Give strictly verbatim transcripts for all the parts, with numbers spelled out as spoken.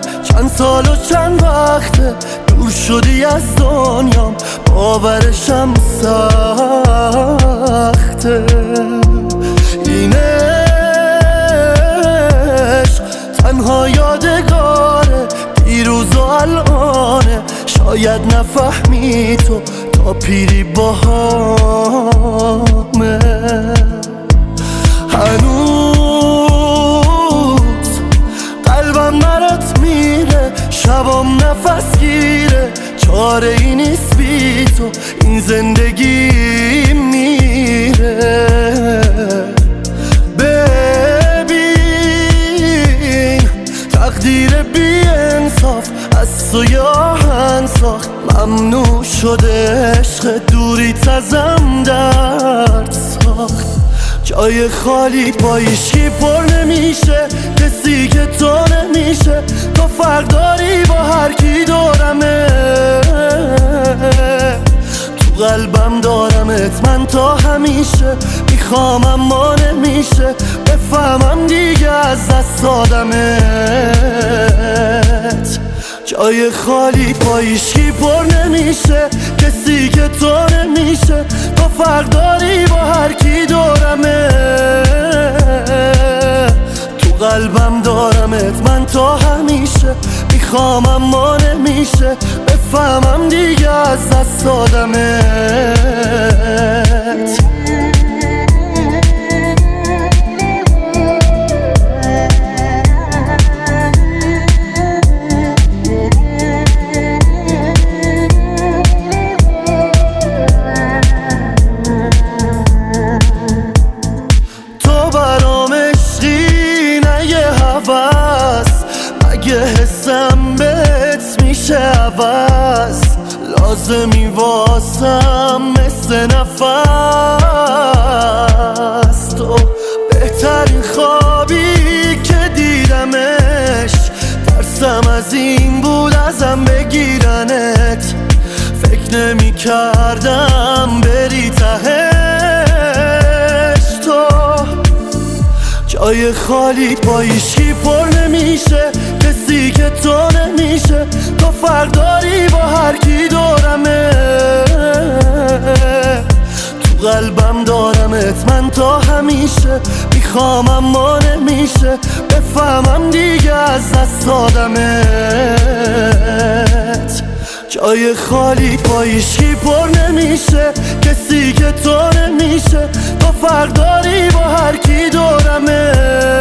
چند سال و چند وقته دور شدی از دنیام، باورشم سخته. این عشق تنها یادگاره دیروز و الانه، شاید نفهمی تو تا پیری باهامه. هنوز قلبم برات میره، شبام نفس گیره، چاره ای نیست بی تو این زندگی میره. ببین تقدیر بی انصاف از تو آهن ساخت، ممنوع شده عشق دوریت ازم درد ساخت. جای خالی با هیچکی پر نمیشه، کسی که تو نمیشه. تو فرق داری با هر کی دورمه، تو قلبم دارمت من تا همیشه. میخوام اما نمیشه بفهمم دیگه از دست دادمت. جای خالی با هیچکی پر نمیشه، کسی که تو نمیشه. تو فرق داری با هر کی دورمه، تو قلبم دارمت من تا همیشه. میخوام اما نمیشه بفهمم دیگه از دست دادمت. مگه حسم بهت میشه عوض، لازمی واسم مثل نفس. تو بهترین خوابی که دیدمش، ترسم از این بود ازم بگیرنت. فکر نمی کردم بری تهش. تو جای خالی با هیچکی پر نمیشه، کسی که تو نمیشه. تو فرق داری با هر کی دورمه، تو قلبم دارمت من تا همیشه. میخوام اما نمیشه بفهمم دیگه از دست دادمت. جای خالی با هیچکی پر نمیشه، کسی که تو نمیشه. تو فرق داری با هر کی دورمه،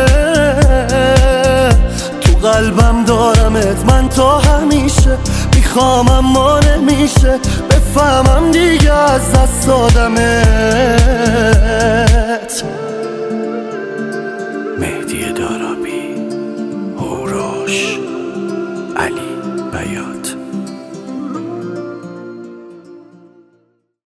تو قلبم دارمت من تا همیشه. میخوام اما نمیشه بفهمم دیگه از دست دادمت. مهدی